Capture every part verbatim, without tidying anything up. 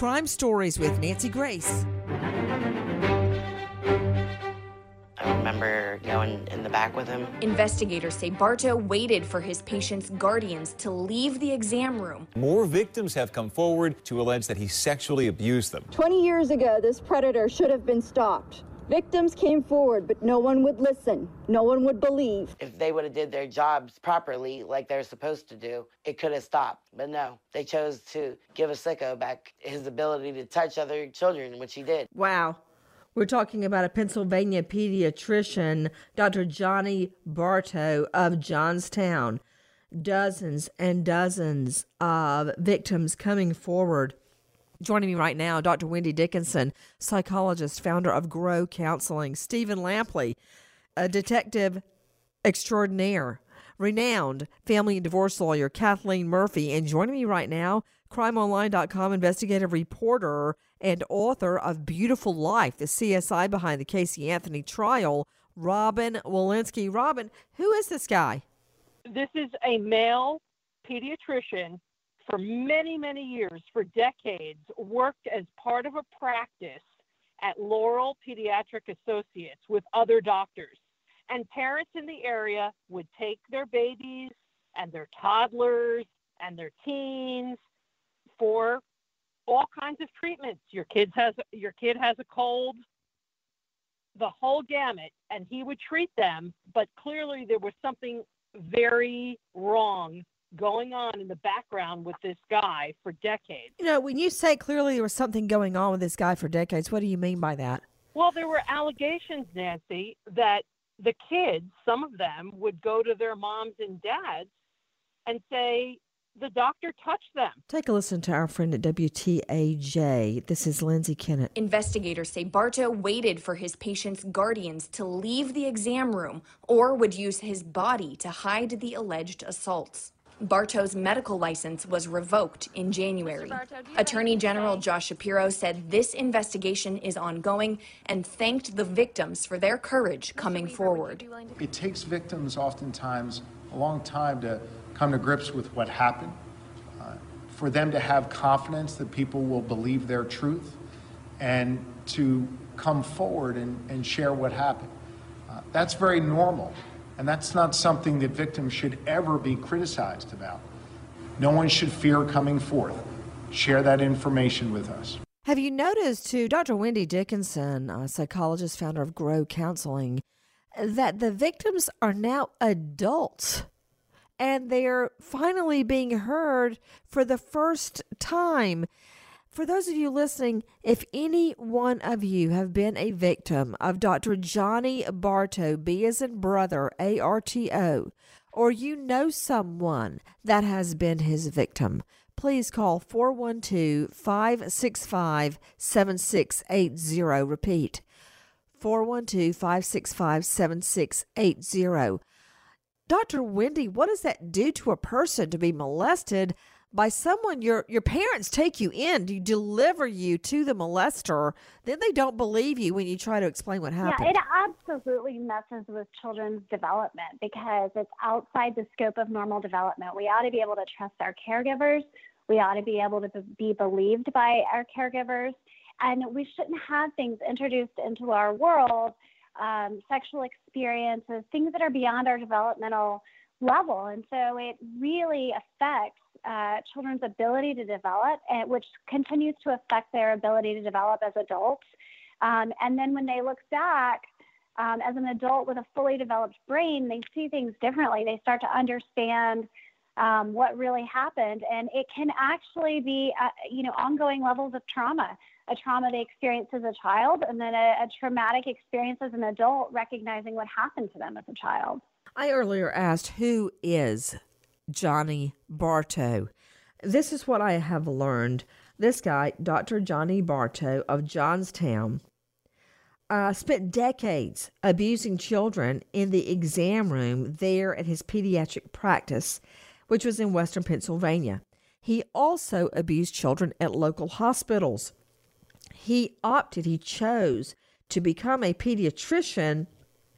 Crime Stories with Nancy Grace. I remember going in the back with him. Investigators say Bartow waited for his patient's guardians to leave the exam room. More victims have come forward to allege that he sexually abused them. twenty years ago, this predator should have been stopped. Victims came forward, but no one would listen. No one would believe. If they would have did their jobs properly, like they're supposed to do, it could have stopped. But no, they chose to give a sicko back his ability to touch other children, which he did. Wow. We're talking about a Pennsylvania pediatrician, Doctor Johnny Bartow of Johnstown. Dozens and dozens of victims coming forward. Joining me right now, Doctor Wendy Dickinson, psychologist, founder of Grow Counseling. Stephen Lampley, a detective extraordinaire. Renowned family and divorce lawyer, Kathleen Murphy. And joining me right now, crime online dot com investigative reporter and author of Beautiful Life, the C S I behind the Casey Anthony trial, Robin Walensky. Robin, who is this guy? This is a male pediatrician for many, many years, for decades, worked as part of a practice at Laurel Pediatric Associates with other doctors. And parents in the area would take their babies and their toddlers and their teens for all kinds of treatments. Your kids has your kid has a cold, the whole gamut, and he would treat them, but clearly there was something very wrong going on in the background with this guy for decades. You know, when you say clearly there was something going on with this guy for decades, what do you mean by that? Well, there were allegations, Nancy, that the kids, some of them, would go to their moms and dads and say, the doctor touched them. Take a listen to our friend at W T A J. This is Lindsay Kennett. Investigators say Bartow waited for his patient's guardians to leave the exam room or would use his body to hide the alleged assaults. Bartow's medical license was revoked in January. Bartow, Attorney General Josh Shapiro said this investigation is ongoing and thanked the victims for their courage coming forward. It takes victims oftentimes a long time to come to grips with what happened, uh, for them to have confidence that people will believe their truth and to come forward and, and share what happened. Uh, that's very normal. And that's not something that victims should ever be criticized about. No one should fear coming forth. Share that information with us. Have you noticed, too, Doctor Wendy Dickinson, a psychologist, founder of Grow Counseling, that the victims are now adults and they're finally being heard for the first time? For those of you listening, if any one of you have been a victim of Doctor Johnny Bartow, B as in brother, A R T O, or you know someone that has been his victim, please call four one two, five six five, seven six eight zero. Repeat, four one two, five six five, seven six eight zero. Doctor Wendy, what does that do to a person to be molested by someone? Your your parents take you in, you deliver you to the molester, then they don't believe you when you try to explain what happened. Yeah, it absolutely messes with children's development because it's outside the scope of normal development. We ought to be able to trust our caregivers. We ought to be able to be believed by our caregivers. And we shouldn't have things introduced into our world, um, sexual experiences, things that are beyond our developmental level. And so it really affects Uh, children's ability to develop, and which continues to affect their ability to develop as adults. Um, and then when they look back um, as an adult with a fully developed brain, they see things differently. They start to understand um, what really happened, and it can actually be, uh, you know, ongoing levels of trauma. A trauma they experienced as a child, and then a, a traumatic experience as an adult, recognizing what happened to them as a child. I earlier asked, who is Johnny Bartow? This is what I have learned. This guy, Doctor Johnny Bartow of Johnstown, uh, spent decades abusing children in the exam room there at his pediatric practice, which was in Western Pennsylvania. He also abused children at local hospitals. He opted, he chose to become a pediatrician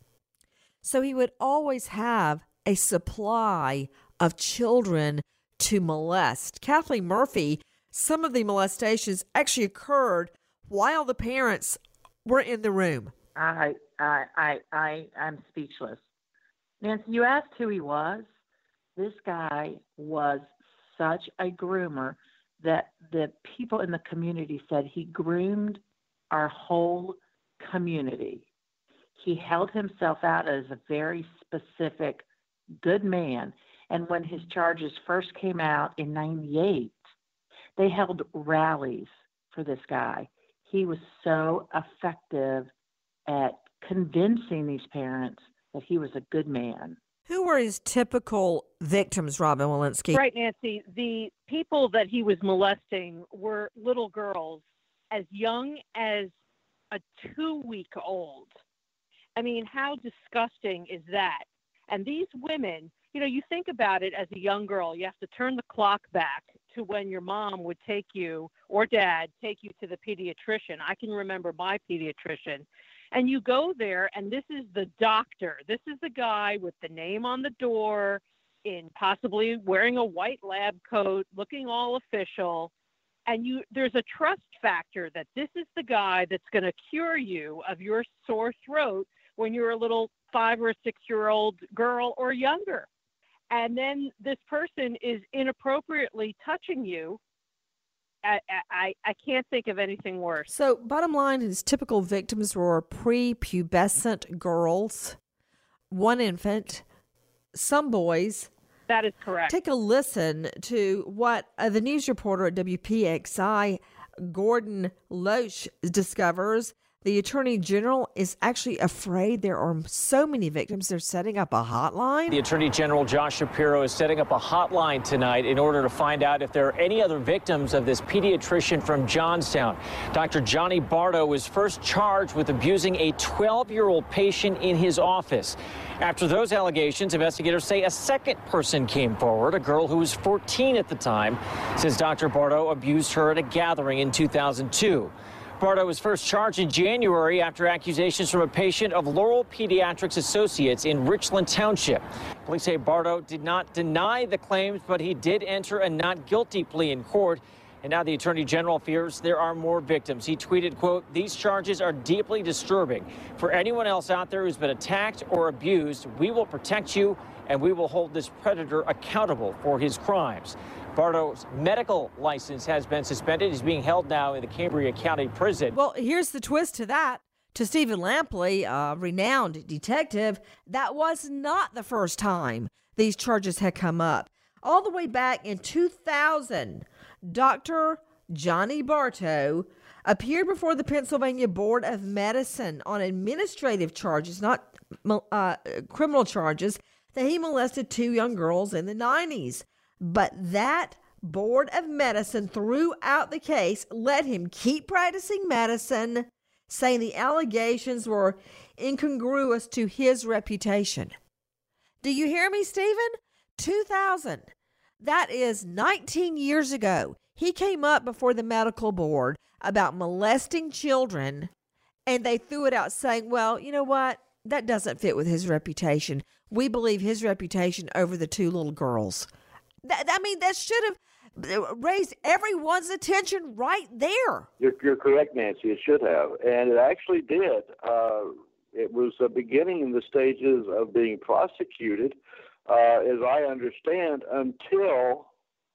so he would always have a supply of children to molest. Kathleen Murphy some of the molestations actually occurred while the parents were in the room. I, I, I, I, I'm speechless. Nancy, you asked who he was. This guy was such a groomer that the people in the community said he groomed our whole community. He held himself out as a very specific good man. And when his charges first came out in ninety-eight, they held rallies for this guy. He was so effective at convincing these parents that he was a good man. Who were his typical victims, Robin Walensky? Right, Nancy. The people that he was molesting were little girls as young as a two-week-old. I mean, how disgusting is that? And these women, you know, you think about it as a young girl, you have to turn the clock back to when your mom would take you or dad take you to the pediatrician. I can remember my pediatrician. And you go there, and this is the doctor. This is the guy with the name on the door, in possibly wearing a white lab coat, looking all official. And you, there's a trust factor that this is the guy that's going to cure you of your sore throat when you're a little five or six-year-old girl or younger. And then this person is inappropriately touching you. I, I, I can't think of anything worse. So, bottom line, his typical victims were prepubescent girls, one infant, some boys. That is correct. Take a listen to what uh, the news reporter at W P X I, Gordon Loesch, discovers. The Attorney General is actually afraid there are so many victims, they're setting up a hotline. The Attorney General, Josh Shapiro, is setting up a hotline tonight in order to find out if there are any other victims of this pediatrician from Johnstown. Doctor Johnny Bardo was first charged with abusing a twelve-year-old patient in his office. After those allegations, investigators say a second person came forward, a girl who was fourteen at the time, says Doctor Bardo abused her at a gathering in two thousand two. Bardo was first charged in January after accusations from a patient of Laurel Pediatrics Associates in Richland Township. Police say Bardo did not deny the claims, but he did enter a not guilty plea in court. And now the Attorney General fears there are more victims. He tweeted, quote, "These charges are deeply disturbing. For anyone else out there who's been attacked or abused, we will protect you and we will hold this predator accountable for his crimes." Bardo's medical license has been suspended. He's being held now in the Cambria County Prison. Well, here's the twist to that. To Stephen Lampley, a renowned detective, that was not the first time these charges had come up. All the way back in two thousand, Doctor Johnny Bardo appeared before the Pennsylvania Board of Medicine on administrative charges, not uh, criminal charges, that he molested two young girls in the nineties. But that Board of Medicine threw out the case, let him keep practicing medicine, saying the allegations were incongruous to his reputation. Do you hear me, Stephen? two thousand. That is nineteen years ago. He came up before the medical board about molesting children, and they threw it out saying, well, you know what? That doesn't fit with his reputation. We believe his reputation over the two little girls. That, I mean, that should have raised everyone's attention right there. You're, you're correct, Nancy. It should have. And it actually did. Uh, it was uh, beginning in the stages of being prosecuted, uh, as I understand, until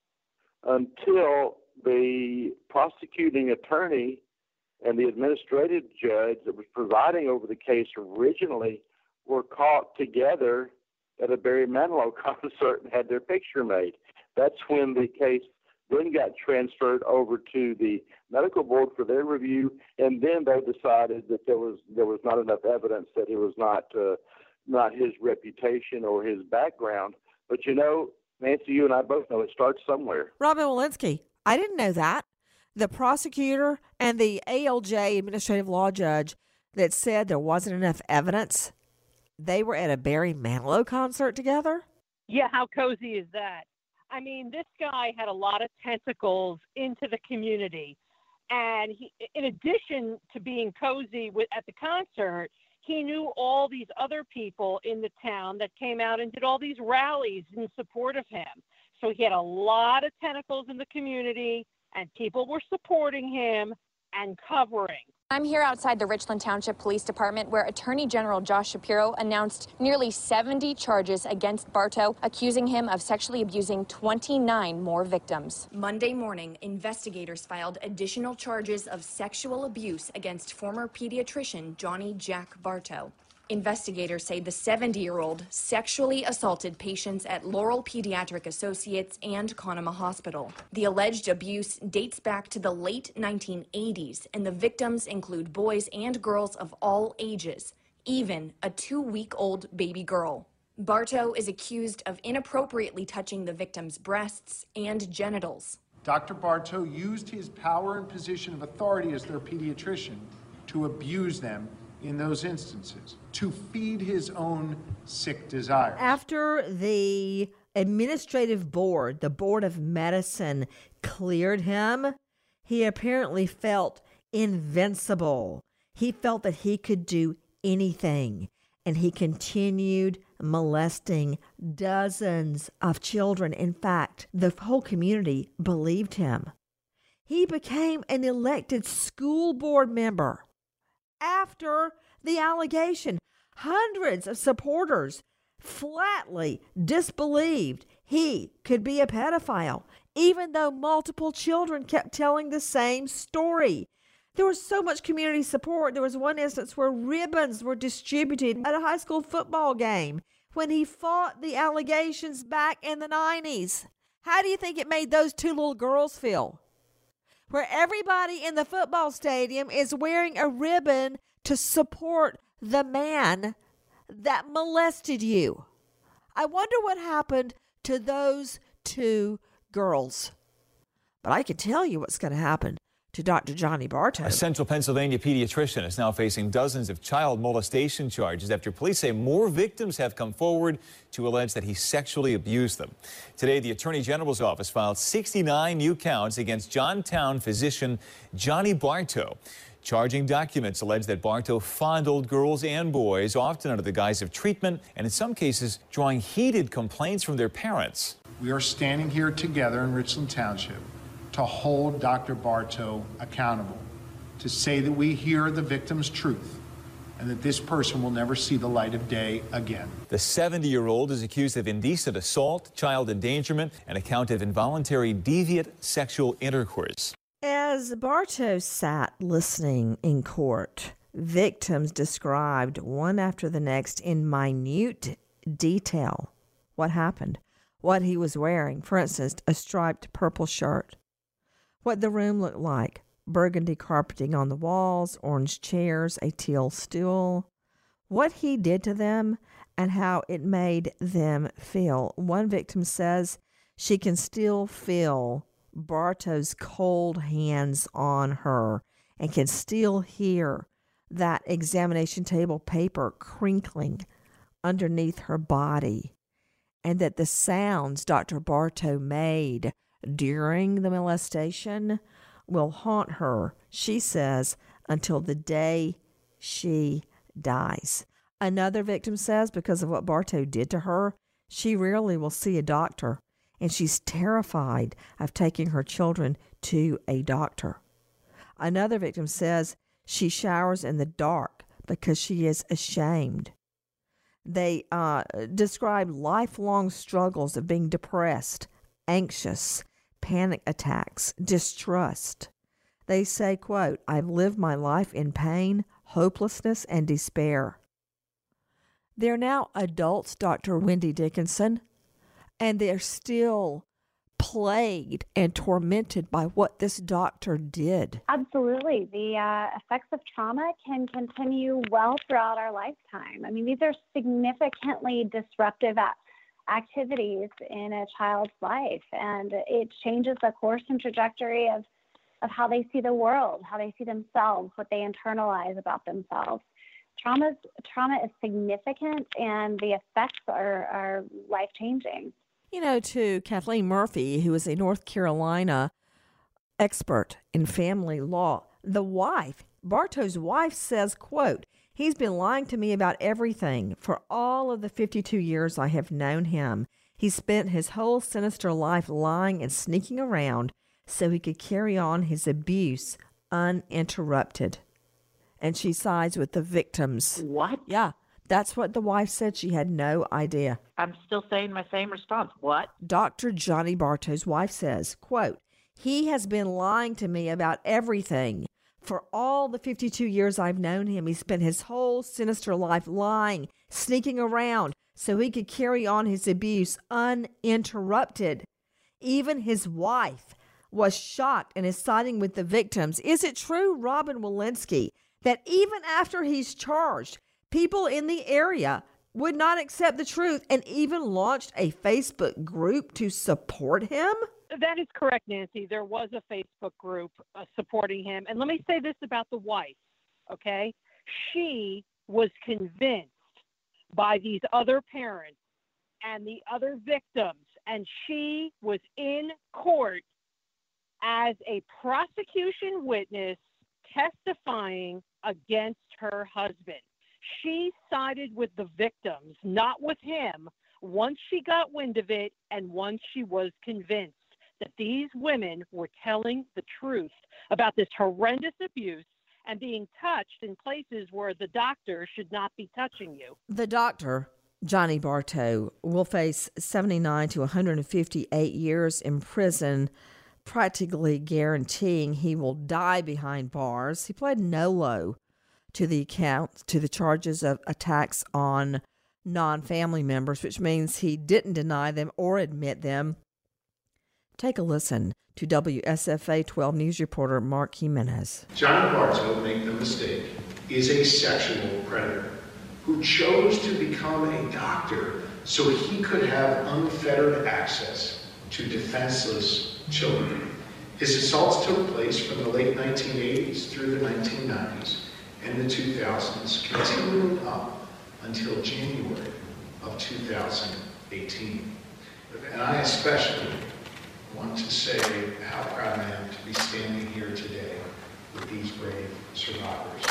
until the prosecuting attorney and the administrative judge that was presiding over the case originally were caught together at a Barry Manilow concert and had their picture made. That's when the case then got transferred over to the medical board for their review, and then they decided that there was there was not enough evidence that it was not uh, not his reputation or his background. But you know, Nancy, you and I both know it starts somewhere. Robin Walensky, I didn't know that. The prosecutor and the A L J, administrative law judge, that said there wasn't enough evidence, they were at a Barry Manilow concert together? Yeah, how cozy is that? I mean, this guy had a lot of tentacles into the community. And he, in addition to being cozy with, at the concert, he knew all these other people in the town that came out and did all these rallies in support of him. So he had a lot of tentacles in the community. and people were supporting him and covering. I'm here outside the Richland Township Police Department where Attorney General Josh Shapiro announced nearly seventy charges against Bartow, accusing him of sexually abusing twenty-nine more victims. Monday morning, investigators filed additional charges of sexual abuse against former pediatrician Johnny Jack Bartow. Investigators say the seventy-year-old sexually assaulted patients at Laurel Pediatric Associates and Conema Hospital. The alleged abuse dates back to the late nineteen eighties, and the victims include boys and girls of all ages, even a two-week-old baby girl. Bartow is accused of inappropriately touching the victim's breasts and genitals. Doctor Bartow used his power and position of authority as their pediatrician to abuse them in those instances, to feed his own sick desires. After the administrative board, the Board of Medicine, cleared him, he apparently felt invincible. He felt that he could do anything, and he continued molesting dozens of children. In fact, the whole community believed him. He became an elected school board member. After the allegation, hundreds of supporters flatly disbelieved he could be a pedophile, even though multiple children kept telling the same story. There was so much community support. There was one instance where ribbons were distributed at a high school football game when he fought the allegations back in the nineties. How do you think it made those two little girls feel? Where everybody in the football stadium is wearing a ribbon to support the man that molested you. I wonder what happened to those two girls. But I can tell you what's going to happen to Doctor Johnny Bartow. A central Pennsylvania pediatrician is now facing dozens of child molestation charges after police say more victims have come forward to allege that he sexually abused them. Today, the Attorney General's office filed sixty-nine new counts against Johnstown physician Johnny Bartow. Charging documents allege that Bartow fondled girls and boys, often under the guise of treatment, and in some cases, drawing heated complaints from their parents. We are standing here together in Richland Township to hold Doctor Bartow accountable, to say that we hear the victim's truth and that this person will never see the light of day again. The seventy-year-old is accused of indecent assault, child endangerment, and a count of involuntary deviant sexual intercourse. As Bartow sat listening in court, victims described one after the next in minute detail what happened, what he was wearing. For instance, a striped purple shirt, what the room looked like, burgundy carpeting on the walls, orange chairs, a teal stool, what he did to them, and how it made them feel. One victim says she can still feel Bartow's cold hands on her and can still hear that examination table paper crinkling underneath her body, and that the sounds Doctor Bartow made during the molestation will haunt her, she says, until the day she dies. Another victim says because of what Bartow did to her, she rarely will see a doctor, and she's terrified of taking her children to a doctor. Another victim says she showers in the dark because she is ashamed. They uh, describe lifelong struggles of being depressed, anxious, panic attacks, distrust. They say, quote, "I've lived my life in pain, hopelessness, and despair." They're now adults, Doctor Wendy Dickinson, and they're still plagued and tormented by what this doctor did. Absolutely. The uh, effects of trauma can continue well throughout our lifetime. I mean, these are significantly disruptive a- activities in a child's life, and it changes the course and trajectory of, of how they see the world, how they see themselves, what they internalize about themselves. Trauma's, trauma is significant, and the effects are, are life-changing. You know, to Kathleen Murphy, who is a North Carolina expert in family law, the wife, Bartow's wife, says, quote, "He's been lying to me about everything for all of the fifty-two years I have known him. He spent his whole sinister life lying and sneaking around, so he could carry on his abuse uninterrupted. And she sides with the victims. What? Yeah, that's what the wife said. She had no idea. I'm still saying my same response. What? Doctor Johnny Bartow's wife says, quote, "He has been lying to me about everything. For all the fifty-two years I've known him, he spent his whole sinister life lying, sneaking around, so he could carry on his abuse uninterrupted. Even his wife was shocked and is siding with the victims. Is it true, Robin Walensky, that even after he's charged, people in the area would not accept the truth and even launched a Facebook group to support him?" That is correct, Nancy. There was a Facebook group uh, supporting him. And let me say this about the wife, okay? She was convinced by these other parents and the other victims, and she was in court as a prosecution witness testifying against her husband. She sided with the victims, not with him, once she got wind of it and once she was convinced that these women were telling the truth about this horrendous abuse and being touched in places where the doctor should not be touching you. The doctor, Johnny Bartow, will face seventy-nine to one hundred fifty-eight years in prison, practically guaranteeing he will die behind bars. He pled no to the account to the charges of attacks on non-family members, which means he didn't deny them or admit them. Take a listen to W S F A twelve News reporter Mark Jimenez. Johnny Bartow, make no mistake, is a sexual predator who chose to become a doctor so he could have unfettered access to defenseless children. His assaults took place from the late nineteen eighties through the nineteen nineties and the two thousands, continuing up until January of two thousand eighteen. And I especially want to say how proud I am to be standing here today with these brave survivors.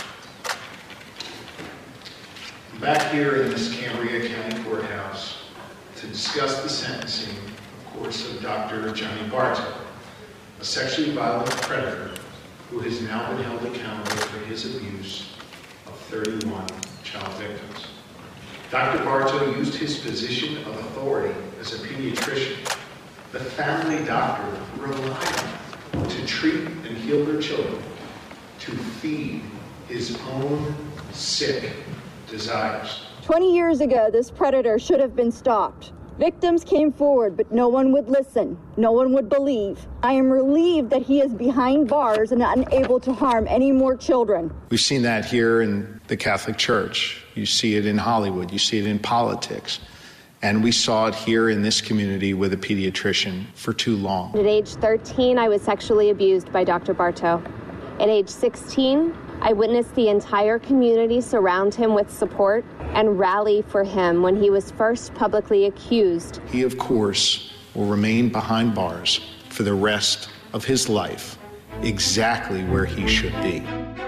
I'm back here in this Cambria County Courthouse to discuss the sentencing, of course, of Doctor Johnny Bartow, a sexually violent predator who has now been held accountable for his abuse of thirty-one child victims. Doctor Bartow used his position of authority as a pediatrician, the family doctor relied on to treat and heal their children, to feed his own sick desires. twenty years ago, this predator should have been stopped. Victims came forward, but no one would listen. No one would believe. I am relieved that he is behind bars and unable to harm any more children. We've seen that here in the Catholic Church. You see it in Hollywood. You see it in politics. And we saw it here in this community with a pediatrician for too long. At age thirteen, I was sexually abused by Doctor Bartow. At age sixteen, I witnessed the entire community surround him with support and rally for him when he was first publicly accused. He, of course, will remain behind bars for the rest of his life, exactly where he should be.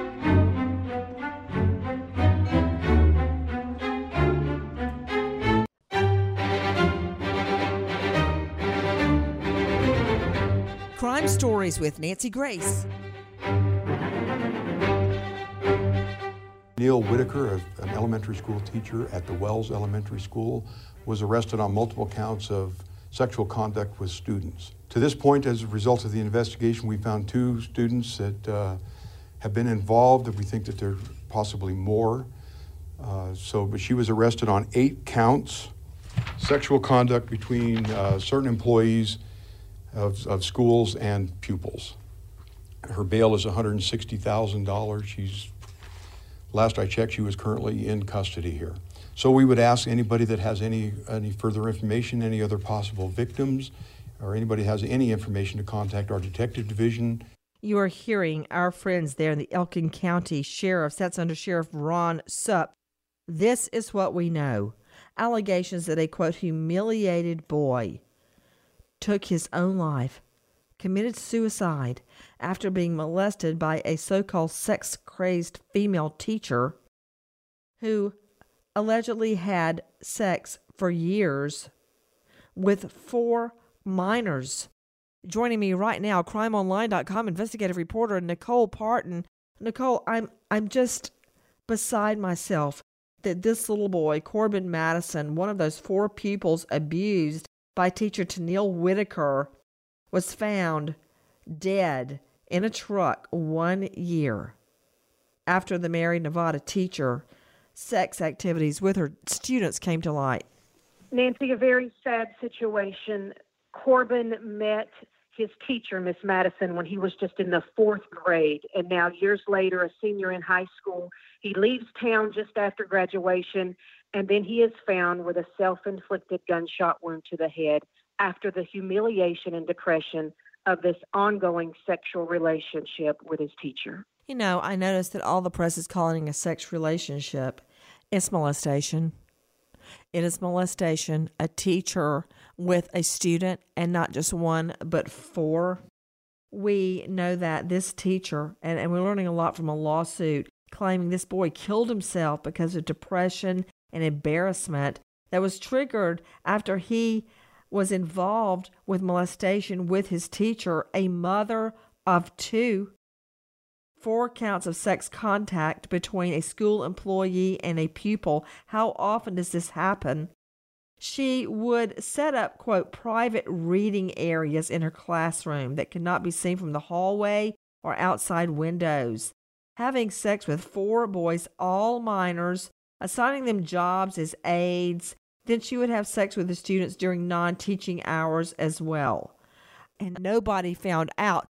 Crime Stories with Nancy Grace. Neil Whitaker, an elementary school teacher at the Wells Elementary School, was arrested on multiple counts of sexual conduct with students. To this point, as a result of the investigation, we found two students that uh, have been involved, and we think that there are possibly more. Uh, so, but she was arrested on eight counts, sexual conduct between uh, certain employees Of, of schools and pupils. Her bail is one hundred sixty thousand dollars. She's, last I checked, she was currently in custody here. So we would ask anybody that has any, any further information, any other possible victims, or anybody has any information to contact our detective division. You are hearing our friends there in the Elkin County Sheriff's, that's under Sheriff Ron Supp. This is what we know. Allegations that a, quote, humiliated boy took his own life, committed suicide after being molested by a so-called sex-crazed female teacher who allegedly had sex for years with four minors. Joining me right now, crime online dot com investigative reporter Nicole Parton. Nicole, I'm I'm just beside myself that this little boy, Corbin Madison, one of those four pupils abused by teacher Tennille Whitaker, was found dead in a truck one year after the Mary, Nevada teacher sex activities with her students came to light. Nancy, a very sad situation. Corbin met his teacher, Miss Madison, when he was just in the fourth grade, and now years later, a senior in high school. He leaves town just after graduation, and then he is found with a self-inflicted gunshot wound to the head after the humiliation and depression of this ongoing sexual relationship with his teacher. You know, I noticed that all the press is calling a sex relationship. It's molestation. It is molestation, a teacher with a student, and not just one, but four. We know that this teacher, and, and we're learning a lot from a lawsuit, claiming this boy killed himself because of depression and embarrassment that was triggered after he was involved with molestation with his teacher, a mother of two. Four counts of sex contact between a school employee and a pupil. How often does this happen? She would set up, quote, private reading areas in her classroom that could not be seen from the hallway or outside windows. Having sex with four boys, all minors, assigning them jobs as aides. Then she would have sex with the students during non-teaching hours as well. And nobody found out.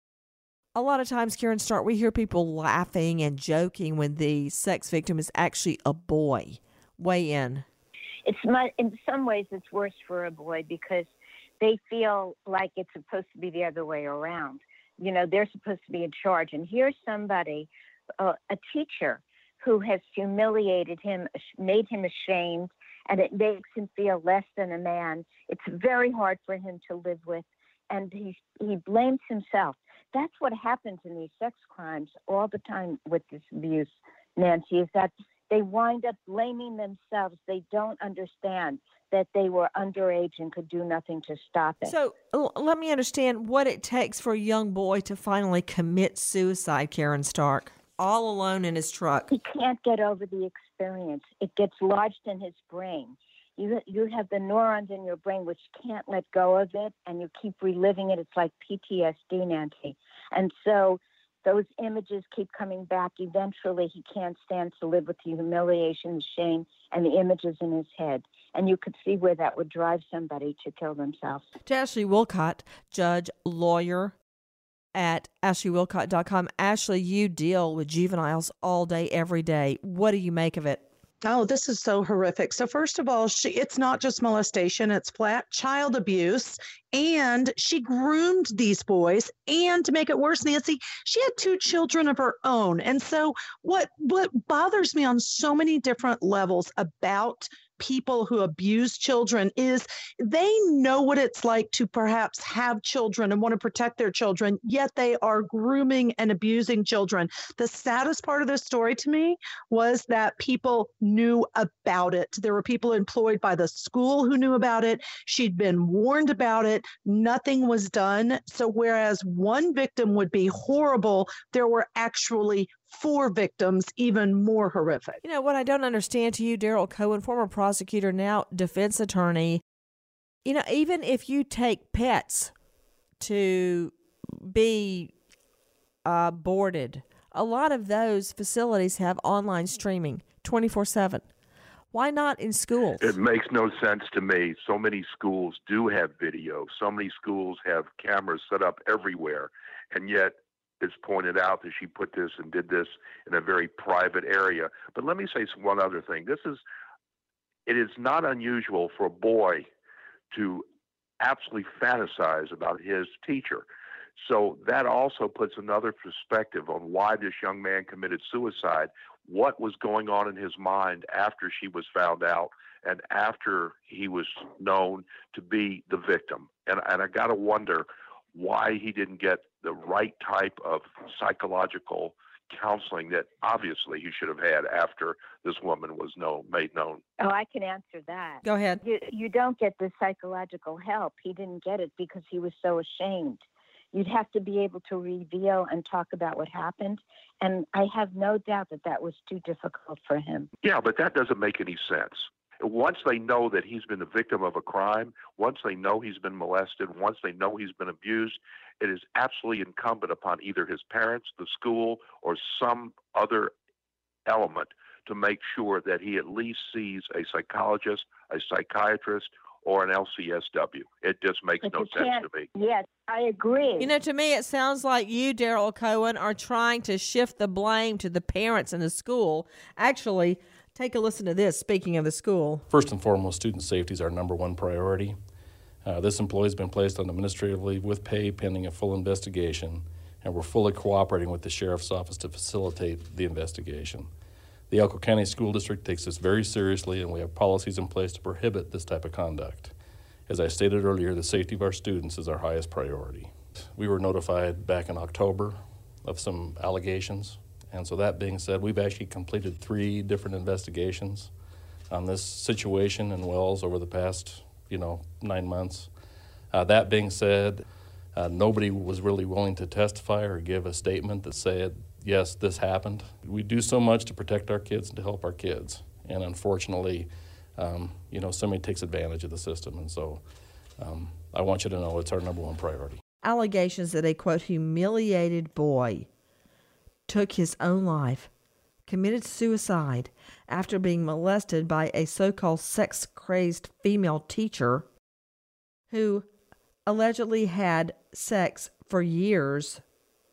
A lot of times, Karen Stark, we hear people laughing and joking when the sex victim is actually a boy. Weigh in. It's my, in some ways, it's worse for a boy because they feel like it's supposed to be the other way around. You know, they're supposed to be in charge. And here's somebody, uh, a teacher, who has humiliated him, made him ashamed, and it makes him feel less than a man. It's very hard for him to live with, and he he blames himself. That's what happens in these sex crimes all the time with this abuse, Nancy, is that they wind up blaming themselves. They don't understand that they were underage and could do nothing to stop it. So l- let me understand what it takes for a young boy to finally commit suicide, Karen Stark, all alone in his truck. He can't get over the experience. It gets lodged in his brain. You you have the neurons in your brain which can't let go of it, and you keep reliving it. It's like P T S D, Nancy. And so those images keep coming back. Eventually, he can't stand to live with the humiliation, the shame, and the images in his head. And you could see where that would drive somebody to kill themselves. To Ashley Wilcott, judge, lawyer at ashley wilcott dot com. Ashley, you deal with juveniles all day, every day. What do you make of it? Oh, this is so horrific. So first of all, she, it's not just molestation, it's flat child abuse. And she groomed these boys. And to make it worse, Nancy, she had two children of her own. And so what, what bothers me on so many different levels about people who abuse children is they know what it's like to perhaps have children and want to protect their children, yet they are grooming and abusing children. The saddest part of this story to me was that people knew about it. There were people employed by the school who knew about it. She'd been warned about it. Nothing was done. So whereas one victim would be horrible, there were actually four victims, even more horrific. You know, what I don't understand to you, Daryl Cohen, former prosecutor, now defense attorney, you know, even if you take pets to be uh, boarded, a lot of those facilities have online streaming twenty-four seven. Why not in schools? It makes no sense to me. So many schools do have video. So many schools have cameras set up everywhere. And yet it's pointed out that she put this and did this in a very private area. But let me say one other thing. This is, it is not unusual for a boy to absolutely fantasize about his teacher. So that also puts another perspective on why this young man committed suicide, what was going on in his mind after she was found out and after he was known to be the victim. And, and I got to wonder why he didn't get the right type of psychological counseling that obviously he should have had after this woman was known, made known. Oh, I can answer that. Go ahead. You, you don't get the psychological help. He didn't get it because he was so ashamed. You'd have to be able to reveal and talk about what happened. And I have no doubt that that was too difficult for him. Yeah, but that doesn't make any sense. Once they know that he's been the victim of a crime, once they know he's been molested, once they know he's been abused, it is absolutely incumbent upon either his parents, the school, or some other element to make sure that he at least sees a psychologist, a psychiatrist, or an L C S W. It just makes But no you sense can't- to me. Yes, I agree. You know, to me, it sounds like you, Daryl Cohen, are trying to shift the blame to the parents in the school. Actually, take a listen to this, speaking of the school. First and foremost, student safety is our number one priority. Uh, this employee has been placed on administrative leave with pay pending a full investigation, and we're fully cooperating with the Sheriff's Office to facilitate the investigation. The Elko County School District takes this very seriously, and we have policies in place to prohibit this type of conduct. As I stated earlier, the safety of our students is our highest priority. We were notified back in October of some allegations, and so that being said, we've actually completed three different investigations on this situation in Wells over the past, you know, nine months. Uh, that being said, uh, nobody was really willing to testify or give a statement that said, yes, this happened. We do so much to protect our kids and to help our kids. And unfortunately, um, you know, somebody takes advantage of the system. And so um, I want you to know it's our number one priority. Allegations that a, quote, humiliated boy took his own life, committed suicide after being molested by a so-called sex-crazed female teacher who allegedly had sex for years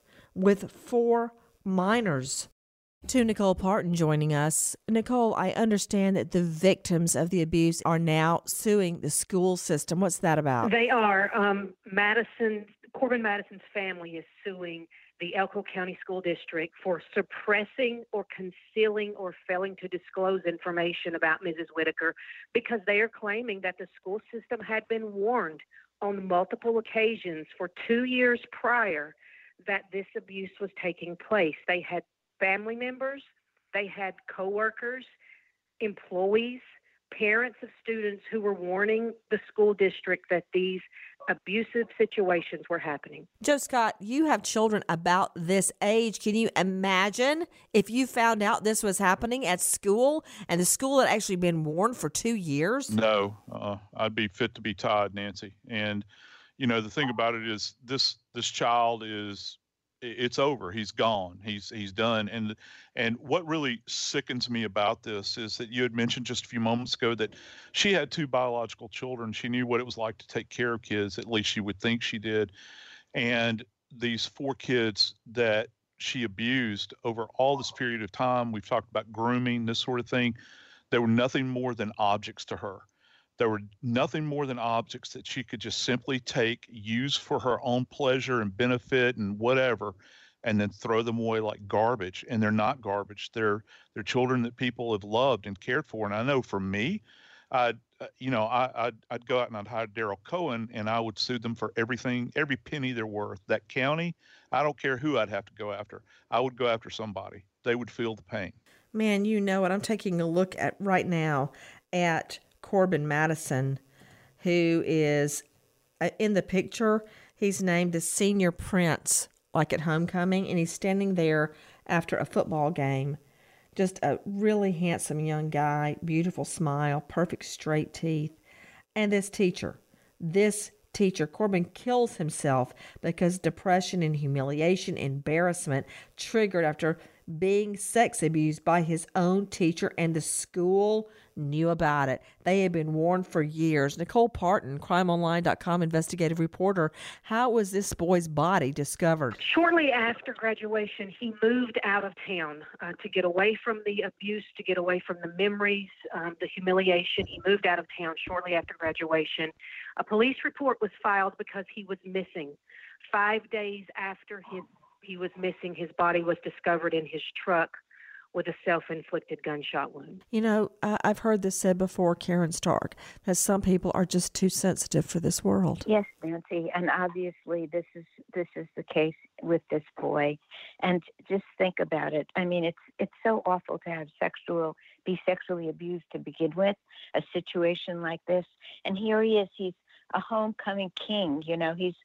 with four minors. To Nicole Parton joining us. Nicole, I understand that the victims of the abuse are now suing the school system. What's that about? They are. Um, Madison, Corbin Madison's family is suing the Elko County School District for suppressing or concealing or failing to disclose information about Missus Whitaker because they are claiming that the school system had been warned on multiple occasions for two years prior that this abuse was taking place. They had family members, they had coworkers, employees, parents of students who were warning the school district that these abusive situations were happening. Joe Scott, you have children about this age. Can you imagine if you found out this was happening at school and the school had actually been warned for two years? No, uh, I'd be fit to be tied, Nancy. And, you know, the thing about it is this this child is, it's over. He's gone. He's he's done. And and what really sickens me about this is that you had mentioned just a few moments ago that she had two biological children. She knew what it was like to take care of kids. At least she would think she did. And these four kids that she abused over all this period of time, we've talked about grooming, this sort of thing. They were nothing more than objects to her. There were nothing more than objects that she could just simply take, use for her own pleasure and benefit and whatever, and then throw them away like garbage. And they're not garbage. They're they're children that people have loved and cared for. And I know for me, I'd, uh, you know, I, I'd, I'd go out and I'd hire Daryl Cohen and I would sue them for everything, every penny they're worth. That county, I don't care who I'd have to go after. I would go after somebody. They would feel the pain. Man, you know what? I'm taking a look at right now at Corbin Madison, who is uh, in the picture. He's named the senior prince, like at homecoming, and he's standing there after a football game. Just a really handsome young guy, beautiful smile, perfect straight teeth. And this teacher, this teacher, Corbin kills himself because depression and humiliation, embarrassment triggered after being sex abused by his own teacher, and the school knew about it. They had been warned for years. Nicole Parton, crime online dot com investigative reporter. How was this boy's body discovered? Shortly after graduation, he moved out of town uh, to get away from the abuse, to get away from the memories, um, the humiliation. He moved out of town shortly after graduation. A police report was filed because he was missing. Five days after his he was missing, his body was discovered in his truck with a self-inflicted gunshot wound. You know, uh, I've heard this said before, Karen Stark, that some people are just too sensitive for this world. Yes, Nancy, and obviously this is this is the case with this boy. And just think about it. I mean, it's it's so awful to have sexual be sexually abused to begin with, a situation like this. And here he is. He's a homecoming king. You know, he's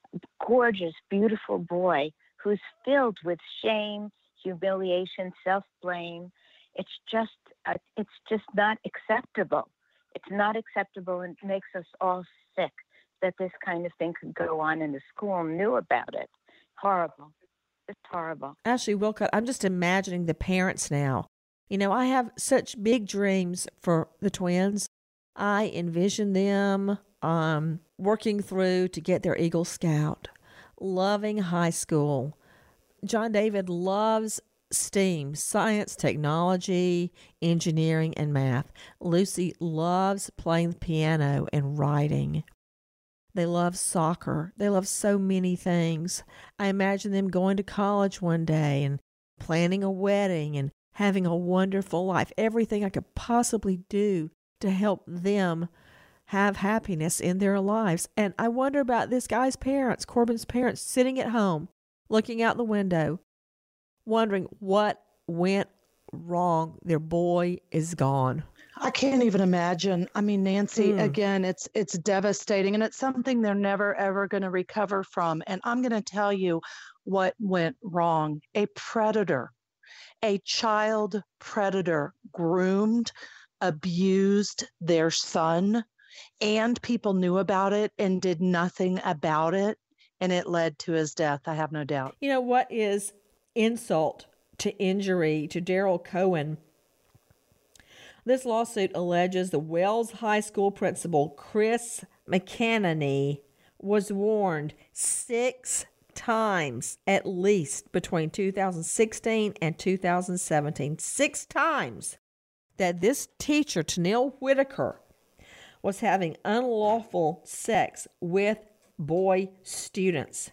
gorgeous, beautiful boy who's filled with shame, humiliation, self-blame. It's just, uh, it's just not acceptable. It's not acceptable, and it makes us all sick that this kind of thing could go on in the school and knew about it. Horrible. It's horrible. Ashley Wilcott, I'm just imagining the parents now. You know, I have such big dreams for the twins. I envision them um, working through to get their Eagle Scout, loving high school. John David loves STEAM, science, technology, engineering, and math. Lucy loves playing the piano and writing. They love soccer. They love so many things. I imagine them going to college one day and planning a wedding and having a wonderful life. Everything I could possibly do to help them have happiness in their lives. And I wonder about this guy's parents, Corbin's parents, sitting at home, looking out the window, wondering what went wrong. Their boy is gone. I can't even imagine. I mean, Nancy, Mm. again, it's it's devastating, and it's something they're never, ever going to recover from. And I'm going to tell you what went wrong. A predator, a child predator groomed, abused their son, and people knew about it and did nothing about it, and it led to his death. I have no doubt. You know, what is insult to injury to Daryl Cohen? This lawsuit alleges the Wells High School principal, Chris McCannany, was warned six times at least between two thousand sixteen and two thousand seventeen. Six times that this teacher, Tennille Whitaker, was having unlawful sex with boy students.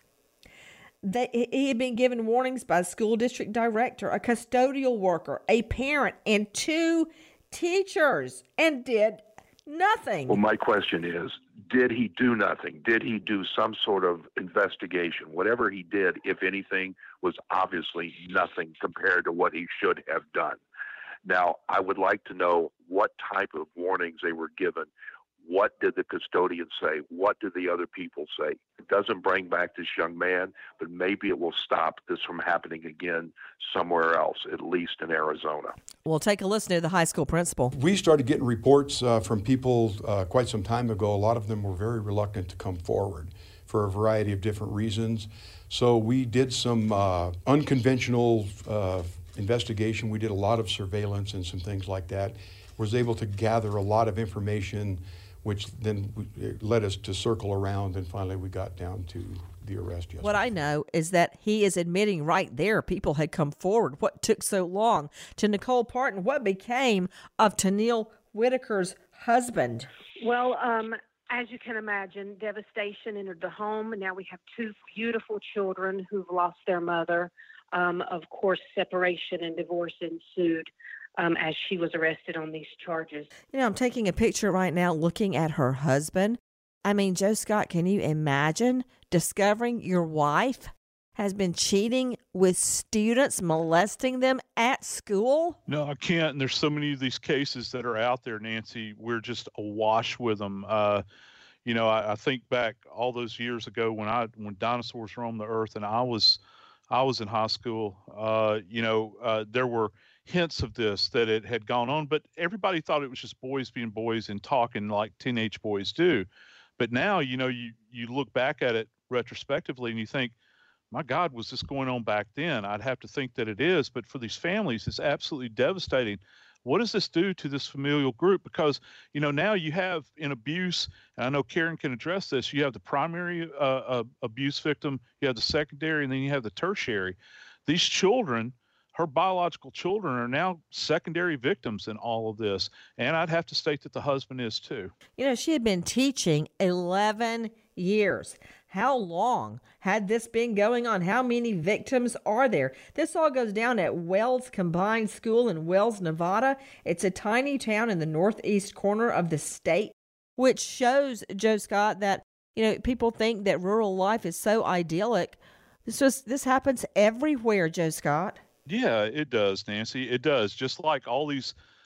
That he had been given warnings by a school district director, a custodial worker, a parent, and two teachers, and did nothing. Well, my question is, did he do nothing? Did he do some sort of investigation? Whatever he did, if anything, was obviously nothing compared to what he should have done. Now, I would like to know what type of warnings they were given. What did the custodian say? What did the other people say? It doesn't bring back this young man, but maybe it will stop this from happening again somewhere else, at least in Arizona. We'll take a listen to the high school principal. We started getting reports uh, from people uh, quite some time ago. A lot of them were very reluctant to come forward for a variety of different reasons. So we did some uh, unconventional uh, investigation. We did a lot of surveillance and some things like that. Was able to gather a lot of information, which then led us to circle around, and finally we got down to the arrest yesterday. What I know is that he is admitting right there people had come forward. What took so long? To Nicole Parton, what became of Tennille Whitaker's husband? Well, um, as you can imagine, devastation entered the home. Now we have two beautiful children who've lost their mother. Um, of course, separation and divorce ensued. Um, as she was arrested on these charges. You know, I'm taking a picture right now looking at her husband. I mean, Joe Scott, can you imagine discovering your wife has been cheating with students, molesting them at school? No, I can't. And there's so many of these cases that are out there, Nancy. We're just awash with them. Uh, you know, I, I think back all those years ago when I when dinosaurs roamed the earth, and I was I was in high school. Uh, you know, uh, there were hints of this, that it had gone on, but everybody thought it was just boys being boys and talking like teenage boys do. But now, you know, you, you look back at it retrospectively and you think, my God, was this going on back then? I'd have to think that it is. But for these families, it's absolutely devastating. What does this do to this familial group? Because, you know, now you have in abuse, and I know Karen can address this, you have the primary uh, uh, abuse victim, you have the secondary, and then you have the tertiary. These children, her biological children, are now secondary victims in all of this. And I'd have to state that the husband is too. You know, she had been teaching eleven years. How long had this been going on? How many victims are there? This all goes down at Wells Combined School in Wells, Nevada. It's a tiny town in the northeast corner of the state, which shows, Joe Scott, that, you know, people think that rural life is so idyllic. This just, this happens everywhere, Joe Scott. Yeah, it does, Nancy. It does. Just like all these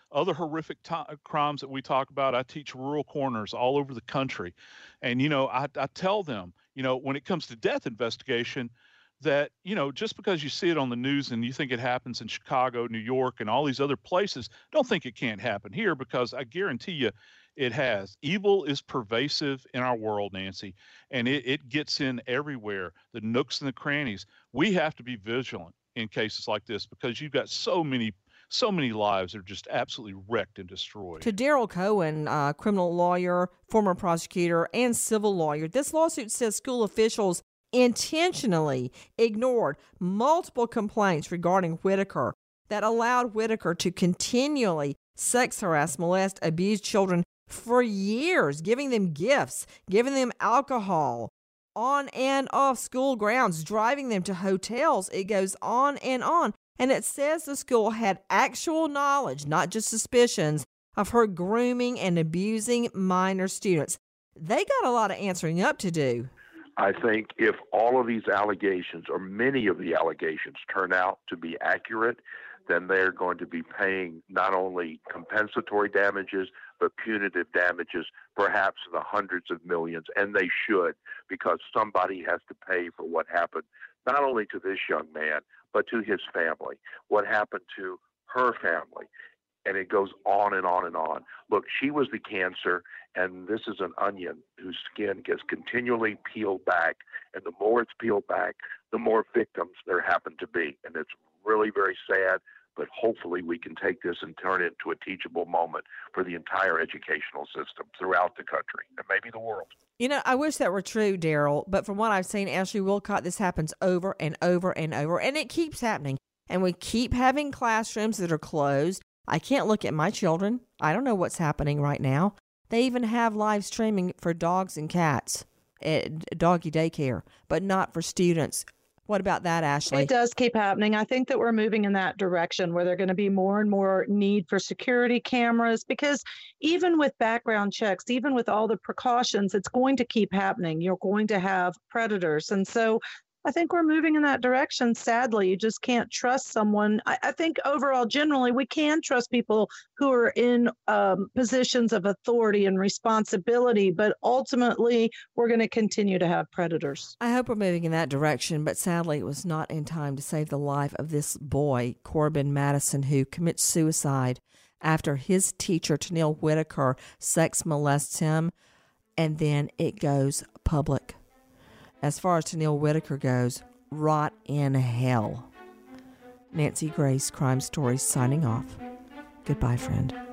other horrific to- crimes that we talk about. I teach rural coroners all over the country. And, you know, I, I tell them, you know, when it comes to death investigation, that, you know, just because you see it on the news and you think it happens in Chicago, New York, and all these other places, don't think it can't happen here, because I guarantee you it has. Evil is pervasive in our world, Nancy, and it, it gets in everywhere, the nooks and the crannies. We have to be vigilant in cases like this, because you've got so many So many lives are just absolutely wrecked and destroyed. To Daryl Cohen, uh, criminal lawyer, former prosecutor, and civil lawyer, this lawsuit says school officials intentionally ignored multiple complaints regarding Whitaker that allowed Whitaker to continually sex harass, molest, abuse children for years, giving them gifts, giving them alcohol on and off school grounds, driving them to hotels. It goes on and on. And it says the school had actual knowledge, not just suspicions, of her grooming and abusing minor students. They got a lot of answering up to do. I think if all of these allegations, or many of the allegations, turn out to be accurate, then they're going to be paying not only compensatory damages, but punitive damages, perhaps in the hundreds of millions, and they should, because somebody has to pay for what happened, not only to this young man, but to his family, what happened to her family. And it goes on and on and on. Look, she was the cancer, and this is an onion whose skin gets continually peeled back. And the more it's peeled back, the more victims there happen to be. And it's really very sad, but hopefully we can take this and turn it into a teachable moment for the entire educational system throughout the country and maybe the world. You know, I wish that were true, Daryl, but from what I've seen, Ashley Wilcott, this happens over and over and over, and it keeps happening. And we keep having classrooms that are closed. I can't look at my children. I don't know what's happening right now. They even have live streaming for dogs and cats at doggy daycare, but not for students. What about that, Ashley? It does keep happening. I think that we're moving in that direction where there's going to be more and more need for security cameras, because even with background checks, even with all the precautions, it's going to keep happening. You're going to have predators. And so I think we're moving in that direction. Sadly, you just can't trust someone. I, I think overall, generally, we can trust people who are in um, positions of authority and responsibility, but ultimately, we're going to continue to have predators. I hope we're moving in that direction, but sadly, it was not in time to save the life of this boy, Corbin Madison, who commits suicide after his teacher, Tennille Whitaker, sex molests him, and then it goes public. As far as Tennille Whitaker goes, rot in hell. Nancy Grace, Crime Stories, signing off. Goodbye, friend.